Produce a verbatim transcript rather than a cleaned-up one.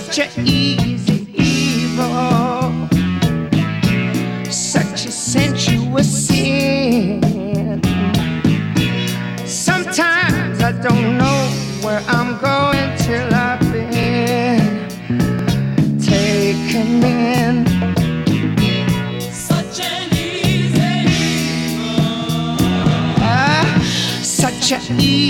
such a easy evil, such a sensuous sin. Sometimes I don't know where I'm going till I've been taken in. Such an easy evil. Ah, such a easy